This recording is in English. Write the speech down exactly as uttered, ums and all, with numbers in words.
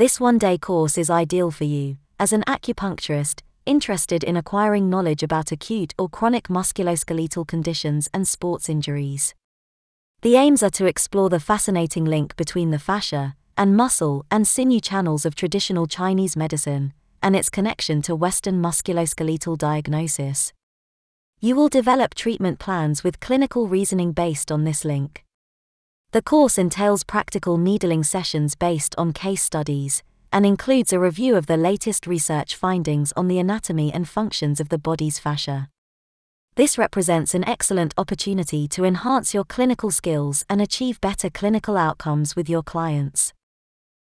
This one-day course is ideal for you, as an acupuncturist, interested in acquiring knowledge about acute or chronic musculoskeletal conditions and sports injuries. The aims are to explore the fascinating link between the fascia and muscle and sinew channels of traditional Chinese medicine, and its connection to Western musculoskeletal diagnosis. You will develop treatment plans with clinical reasoning based on this link. The course entails practical needling sessions based on case studies, and includes a review of the latest research findings on the anatomy and functions of the body's fascia. This represents an excellent opportunity to enhance your clinical skills and achieve better clinical outcomes with your clients.